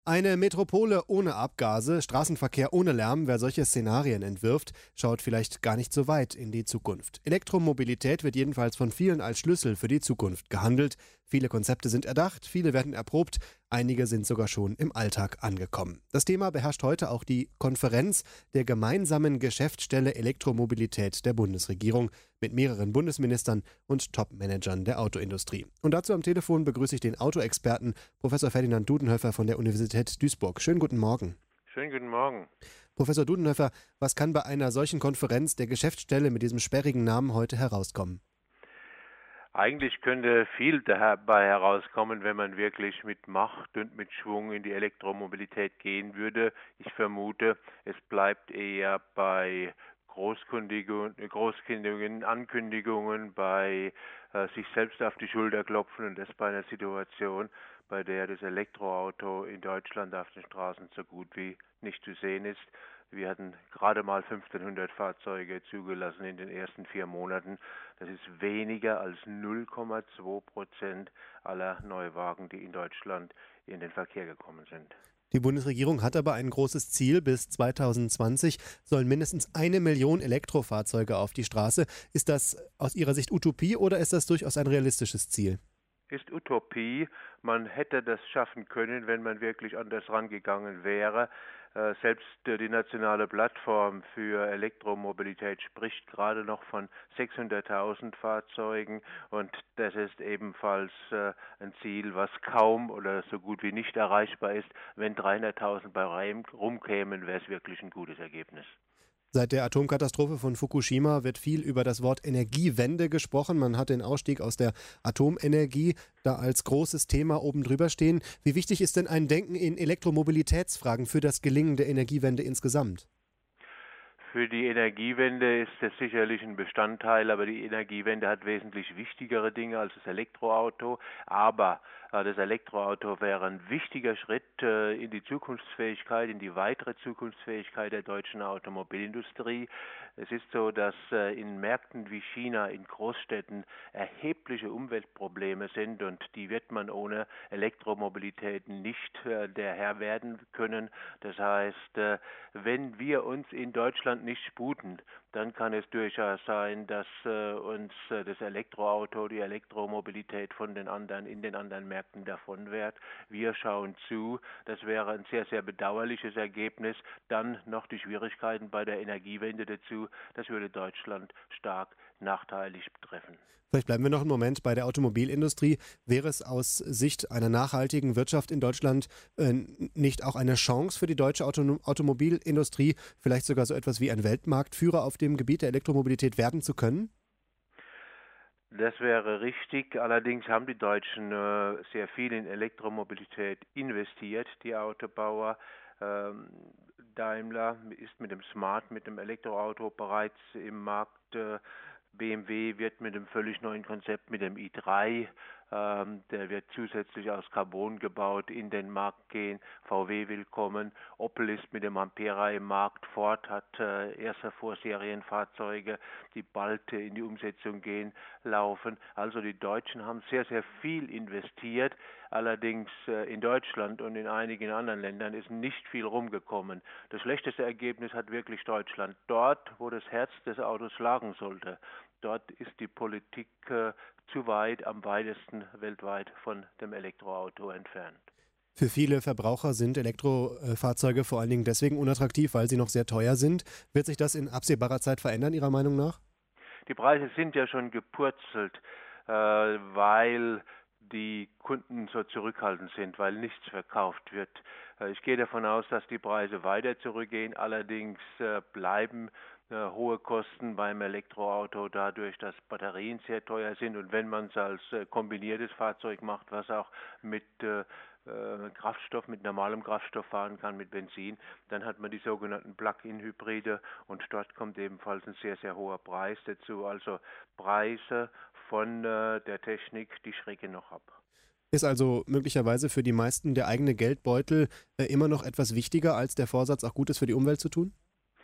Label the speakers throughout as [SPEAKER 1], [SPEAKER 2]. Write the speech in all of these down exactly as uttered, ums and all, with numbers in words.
[SPEAKER 1] Eine Metropole ohne Abgase, Straßenverkehr ohne Lärm, wer solche Szenarien entwirft, schaut vielleicht gar nicht so weit in die Zukunft. Elektromobilität wird jedenfalls von vielen als Schlüssel für die Zukunft gehandelt. Viele Konzepte sind erdacht, viele werden erprobt, einige sind sogar schon im Alltag angekommen. Das Thema beherrscht heute auch die Konferenz der gemeinsamen Geschäftsstelle Elektromobilität der Bundesregierung mit mehreren Bundesministern und Top-Managern der Autoindustrie. Und dazu am Telefon begrüße ich den Autoexperten Professor Ferdinand Dudenhöfer von der Universität Duisburg. Schönen guten Morgen.
[SPEAKER 2] Schönen guten Morgen.
[SPEAKER 1] Professor Dudenhöfer, was kann bei einer solchen Konferenz der Geschäftsstelle mit diesem sperrigen Namen heute herauskommen?
[SPEAKER 2] Eigentlich könnte viel dabei herauskommen, wenn man wirklich mit Macht und mit Schwung in die Elektromobilität gehen würde. Ich vermute, es bleibt eher bei Großkündigungen, Großkündigungen, Ankündigungen, bei äh, sich selbst auf die Schulter klopfen, und das bei einer Situation, bei der das Elektroauto in Deutschland auf den Straßen so gut wie nicht zu sehen ist. Wir hatten gerade mal fünfzehnhundert Fahrzeuge zugelassen in den ersten vier Monaten. Das ist weniger als null Komma zwei Prozent aller Neuwagen, die in Deutschland in den Verkehr gekommen sind.
[SPEAKER 1] Die Bundesregierung hat aber ein großes Ziel. Bis zweitausendzwanzig sollen mindestens eine Million Elektrofahrzeuge auf die Straße. Ist das aus Ihrer Sicht Utopie oder ist das durchaus ein realistisches Ziel?
[SPEAKER 2] Ist Utopie. Man hätte das schaffen können, wenn man wirklich anders rangegangen wäre. Äh, selbst äh, die nationale Plattform für Elektromobilität spricht gerade noch von sechshunderttausend Fahrzeugen, und das ist ebenfalls äh, ein Ziel, was kaum oder so gut wie nicht erreichbar ist. Wenn dreihunderttausend bei rumkämen, wäre es wirklich ein gutes Ergebnis.
[SPEAKER 1] Seit der Atomkatastrophe von Fukushima wird viel über das Wort Energiewende gesprochen. Man hat den Ausstieg aus der Atomenergie da als großes Thema oben drüber stehen. Wie wichtig ist denn ein Denken in Elektromobilitätsfragen für das Gelingen der Energiewende insgesamt?
[SPEAKER 2] Für die Energiewende ist das sicherlich ein Bestandteil, aber die Energiewende hat wesentlich wichtigere Dinge als das Elektroauto. Aber äh, das Elektroauto wäre ein wichtiger Schritt äh, in die Zukunftsfähigkeit, in die weitere Zukunftsfähigkeit der deutschen Automobilindustrie. Es ist so, dass äh, in Märkten wie China, in Großstädten erhebliche Umweltprobleme sind, und die wird man ohne Elektromobilität nicht äh, der Herr werden können. Das heißt, äh, wenn wir uns in Deutschland nicht sputen, dann kann es durchaus sein, dass äh, uns äh, das Elektroauto, die Elektromobilität von den anderen in den anderen Märkten davonwehrt. Wir schauen zu. Das wäre ein sehr, sehr bedauerliches Ergebnis. Dann noch die Schwierigkeiten bei der Energiewende dazu. Das würde Deutschland stark nachteilig treffen.
[SPEAKER 1] Vielleicht bleiben wir noch einen Moment bei der Automobilindustrie. Wäre es aus Sicht einer nachhaltigen Wirtschaft in Deutschland äh, nicht auch eine Chance für die deutsche Auto- Automobilindustrie, vielleicht sogar so etwas wie ein Weltmarktführer auf dem Gebiet der Elektromobilität werden zu können?
[SPEAKER 2] Das wäre richtig. Allerdings haben die Deutschen äh, sehr viel in Elektromobilität investiert, die Autobauer. Ähm, Daimler ist mit dem Smart, mit dem Elektroauto bereits im Markt. Äh, B M W wird mit einem völlig neuen Konzept, mit dem i drei, ähm, der wird zusätzlich aus Carbon gebaut, in den Markt gehen. V W will kommen. Opel ist mit dem Ampera im Markt. Ford hat äh, erste Vorserienfahrzeuge, die bald äh, in die Umsetzung gehen, laufen. Also die Deutschen haben sehr, sehr viel investiert. Allerdings äh, in Deutschland und in einigen anderen Ländern ist nicht viel rumgekommen. Das schlechteste Ergebnis hat wirklich Deutschland. Dort, wo das Herz des Autos schlagen sollte, dort ist die Politik äh, zu weit, am weitesten weltweit von dem Elektroauto entfernt.
[SPEAKER 1] Für viele Verbraucher sind Elektrofahrzeuge vor allen Dingen deswegen unattraktiv, weil sie noch sehr teuer sind. Wird sich das in absehbarer Zeit verändern, Ihrer Meinung nach?
[SPEAKER 2] Die Preise sind ja schon gepurzelt, äh, weil die Kunden so zurückhaltend sind, weil nichts verkauft wird. Äh, ich gehe davon aus, dass die Preise weiter zurückgehen. Allerdings äh, bleiben äh, hohe Kosten beim Elektroauto dadurch, dass Batterien sehr teuer sind. Und wenn man es als äh, kombiniertes Fahrzeug macht, was auch mit äh, äh, Kraftstoff, mit normalem Kraftstoff fahren kann, mit Benzin, dann hat man die sogenannten Plug-in-Hybride, und dort kommt ebenfalls ein sehr, sehr hoher Preis dazu. Also Preise von äh, der Technik, die schrecken noch ab.
[SPEAKER 1] Ist also möglicherweise für die meisten der eigene Geldbeutel äh, immer noch etwas wichtiger, als der Vorsatz, auch Gutes für die Umwelt zu tun?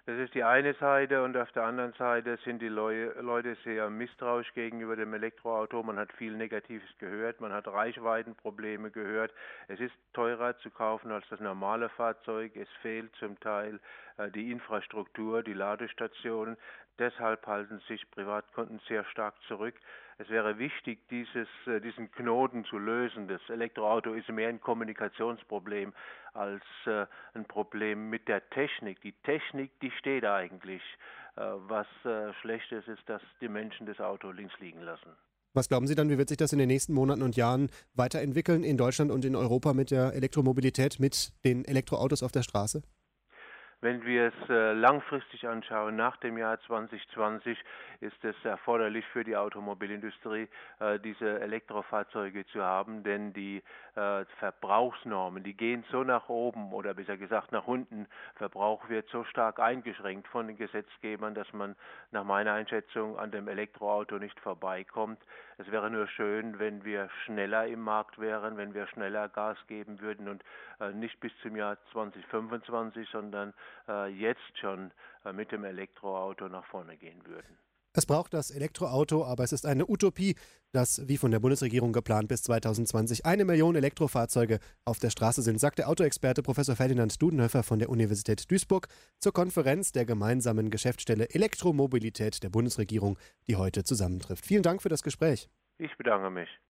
[SPEAKER 2] Das ist die eine Seite und auf der anderen Seite sind die Leu Leute sehr misstrauisch gegenüber dem Elektroauto. Man hat viel Negatives gehört, man hat Reichweitenprobleme gehört. Es ist teurer zu kaufen als das normale Fahrzeug. Es fehlt zum Teil äh, die Infrastruktur, die Ladestationen. Deshalb halten sich Privatkunden sehr stark zurück. Es wäre wichtig, dieses, äh, diesen Knoten zu lösen. Das Elektroauto ist mehr ein Kommunikationsproblem als äh, ein Problem mit der Technik. Die Technik, die steht eigentlich. Äh, was äh, schlecht ist, ist, dass die Menschen das Auto links liegen lassen.
[SPEAKER 1] Was glauben Sie dann, wie wird sich das in den nächsten Monaten und Jahren weiterentwickeln in Deutschland und in Europa mit der Elektromobilität, mit den Elektroautos auf der Straße?
[SPEAKER 2] Wenn wir es äh, langfristig anschauen, nach dem Jahr zwanzig zwanzig ist es erforderlich für die Automobilindustrie, äh, diese Elektrofahrzeuge zu haben, denn die äh, Verbrauchsnormen, die gehen so nach oben oder besser gesagt nach unten. Verbrauch wird so stark eingeschränkt von den Gesetzgebern, dass man nach meiner Einschätzung an dem Elektroauto nicht vorbeikommt. Es wäre nur schön, wenn wir schneller im Markt wären, wenn wir schneller Gas geben würden und äh, nicht bis zum Jahr zwanzig fünfundzwanzig, sondern äh, jetzt schon äh, mit dem Elektroauto nach vorne gehen würden.
[SPEAKER 1] Es braucht das Elektroauto, aber es ist eine Utopie, dass, wie von der Bundesregierung geplant, bis zweitausendzwanzig eine Million Elektrofahrzeuge auf der Straße sind, sagt der Autoexperte Professor Ferdinand Dudenhöfer von der Universität Duisburg zur Konferenz der gemeinsamen Geschäftsstelle Elektromobilität der Bundesregierung, die heute zusammentrifft. Vielen Dank für das Gespräch.
[SPEAKER 2] Ich bedanke mich.